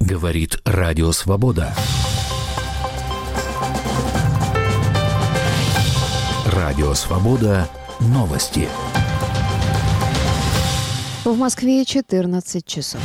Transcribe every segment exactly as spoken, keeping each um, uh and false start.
Говорит Радио Свобода. Радио Свобода. Новости. В Москве четырнадцать часов.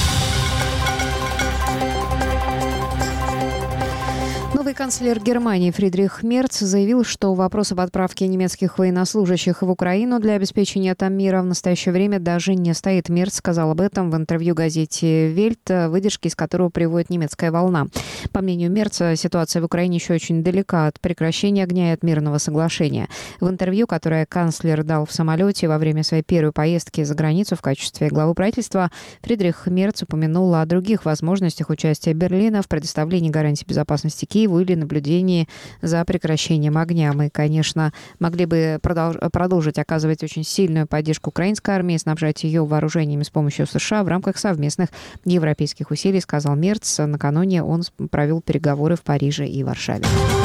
Новый канцлер Германии Фридрих Мерц заявил, что вопрос об отправке немецких военнослужащих в Украину для обеспечения там мира в настоящее время даже не стоит. Мерц сказал об этом в интервью газете «Вельт», выдержки из которого приводит немецкая волна. По мнению Мерца, ситуация в Украине еще очень далека от прекращения огня и от мирного соглашения. В интервью, которое канцлер дал в самолете во время своей первой поездки за границу в качестве главы правительства, Фридрих Мерц упомянул о других возможностях участия Берлина в предоставлении гарантий безопасности Киеву или наблюдении за прекращением огня. Мы, конечно, могли бы продолж- продолжить оказывать очень сильную поддержку украинской армии, снабжать ее вооружениями с помощью США в рамках совместных европейских усилий, сказал Мерц. Накануне он провел переговоры в Париже и Варшаве.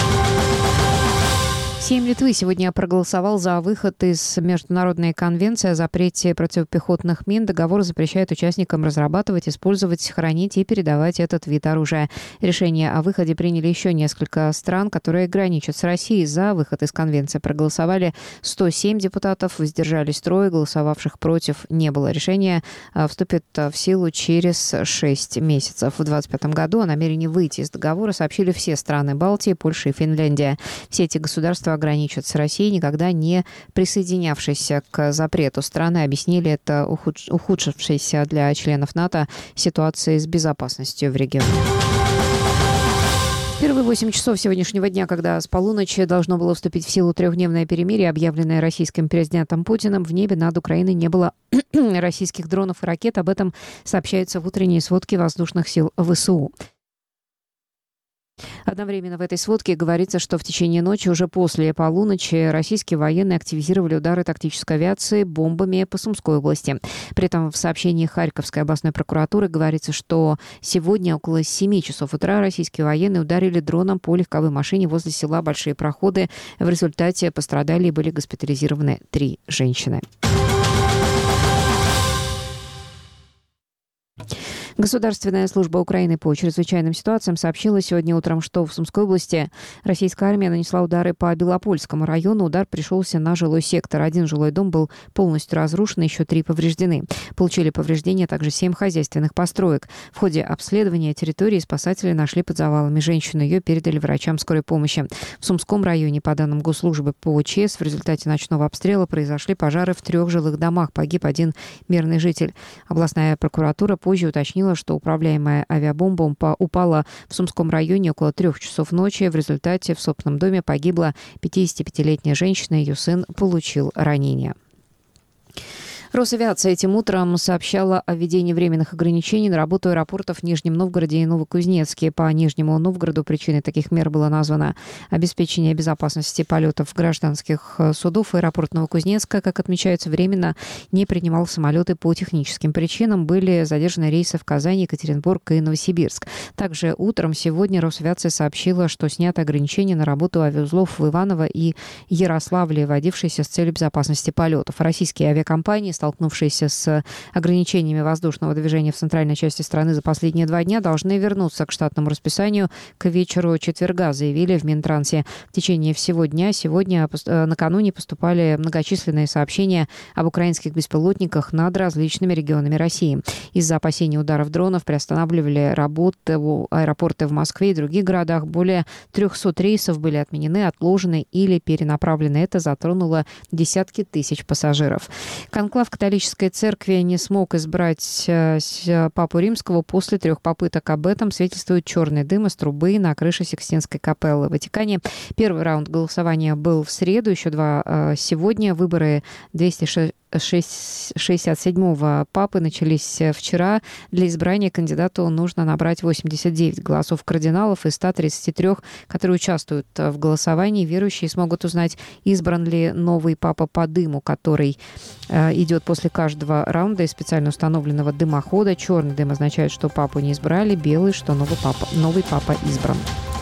Сейм Литвы сегодня проголосовал за выход из Международной конвенции о запрете противопехотных мин. Договор запрещает участникам разрабатывать, использовать, хранить и передавать этот вид оружия. Решение о выходе приняли еще несколько стран, которые граничат с Россией. За выход из конвенции проголосовали сто семь депутатов, воздержались трое, голосовавших против не было. Решение вступит в силу через шесть месяцев. В две тысячи двадцать пятом году о намерении выйти из договора сообщили все страны Балтии, Польша и Финляндия. Все эти государства граничат с Россией, никогда не присоединявшейся к запрету страны, объяснили это ухудш... ухудшившейся для членов НАТО ситуацией с безопасностью в регионе. В первые восемь часов сегодняшнего дня, когда с полуночи должно было вступить в силу трехдневное перемирие, объявленное российским президентом Путиным, в небе над Украиной не было российских дронов и ракет. Об этом сообщается в утренней сводке воздушных сил ВСУ. Одновременно в этой сводке говорится, что в течение ночи, уже после полуночи, российские военные активизировали удары тактической авиации бомбами по Сумской области. При этом в сообщении Харьковской областной прокуратуры говорится, что сегодня около семи часов утра российские военные ударили дроном по легковой машине возле села Большие Проходы. В результате пострадали и были госпитализированы три женщины. Государственная служба Украины по чрезвычайным ситуациям сообщила сегодня утром, что в Сумской области российская армия нанесла удары по Белопольскому району. Удар пришелся на жилой сектор. Один жилой дом был полностью разрушен, еще три повреждены. Получили повреждения также семь хозяйственных построек. В ходе обследования территории спасатели нашли под завалами женщину. Ее передали врачам скорой помощи. В Сумском районе, по данным госслужбы по ЧС, в результате ночного обстрела произошли пожары в трех жилых домах. Погиб один мирный житель. Областная прокуратура позже уточнила, что управляемая авиабомба упала в Сумском районе около трех часов ночи. В результате в собственном доме погибла пятидесятипятилетняя женщина, ее сын получил ранения. Росавиация этим утром сообщала о введении временных ограничений на работу аэропортов в Нижнем Новгороде и Новокузнецке. По Нижнему Новгороду причиной таких мер было названо обеспечение безопасности полетов гражданских судов. Аэропорт Новокузнецка, как отмечается, временно не принимал самолеты по техническим причинам. Были задержаны рейсы в Казань, Екатеринбург и Новосибирск. Также утром сегодня Росавиация сообщила, что снято ограничение на работу авиаузлов в Иваново и Ярославле, вводившиеся с целью безопасности полетов. Российские авиакомпании, столкнувшиеся с ограничениями воздушного движения в центральной части страны за последние два дня, должны вернуться к штатному расписанию к вечеру четверга, заявили в Минтрансе. В течение всего дня сегодня, накануне, поступали многочисленные сообщения об украинских беспилотниках над различными регионами России. Из-за опасений ударов дронов приостанавливали работы в аэропорты в Москве и других городах. Более трехсот рейсов были отменены, отложены или перенаправлены. Это затронуло десятки тысяч пассажиров. Конклав католической церкви не смог избрать папу римского после трех попыток. Об этом свидетельствует черный дым из трубы на крыше Сикстинской капеллы в Ватикане. Первый раунд голосования был в среду, еще два сегодня. Выборы двухсот шестьдесят седьмого папы начались вчера. Для избрания кандидату нужно набрать восемьдесят девять голосов кардиналов из ста тридцати трёх, которые участвуют в голосовании. Верующие смогут узнать, избран ли новый папа по дыму, который э, идет после каждого раунда из специально установленного дымохода. Черный дым означает, что папу не избрали, белый, что новый папа, новый папа избран.